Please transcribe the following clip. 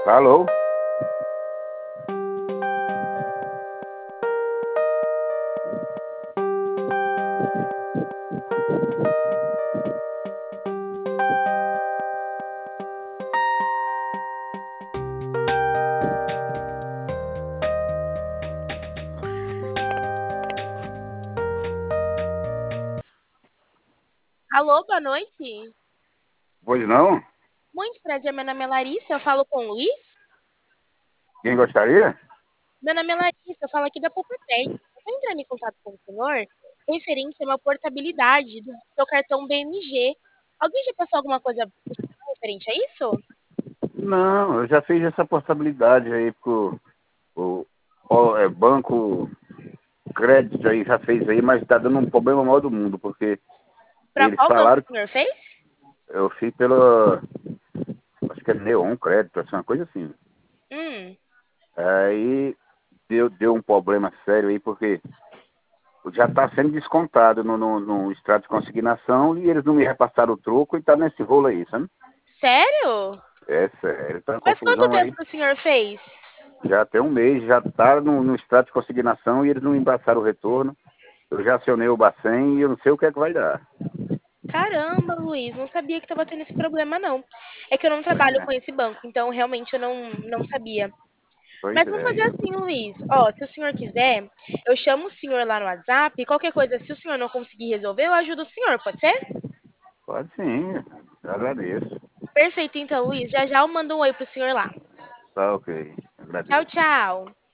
Alô? Alô, boa noite. Pois não? Muito prazer, meu nome é Larissa, eu falo com o Luiz. Quem gostaria? Meu nome é Larissa, eu falo aqui da Poupaterra. Eu estou entrando em contato com o senhor referente a uma portabilidade do seu cartão BMG. Alguém já passou alguma coisa referente a isso? Não, eu já fiz essa portabilidade aí pro banco crédito aí, já fez aí, mas tá dando um problema maior do mundo, porque Para eles qual banco falaram o senhor fez? que eu fiz pela, acho que é Neon Crédito, assim, uma coisa assim. Hum, Aí deu um problema sério aí, porque já está sendo descontado no extrato de consignação e eles não me repassaram o troco e tá nesse rolo aí, sabe? sério? É sério, tá uma Faz quanto confusão tempo aí. que o senhor fez? Já tem um mês, já está no extrato de consignação e eles não embaçaram o retorno. Eu já acionei o Bacen e eu não sei o que é que vai dar. Caramba, Luiz, não sabia que estava tendo esse problema, não. É que eu não trabalho com esse banco, então realmente eu não sabia. Pois Mas vamos é, fazer assim, Luiz. Ó, se o senhor quiser, eu chamo o senhor lá no WhatsApp. E qualquer coisa, se o senhor não conseguir resolver, eu ajudo o senhor, pode ser? pode sim, eu agradeço. Perfeito, então, Luiz. Já já eu mando um oi pro senhor lá. Tá ok, Tchau, agradeço. tchau.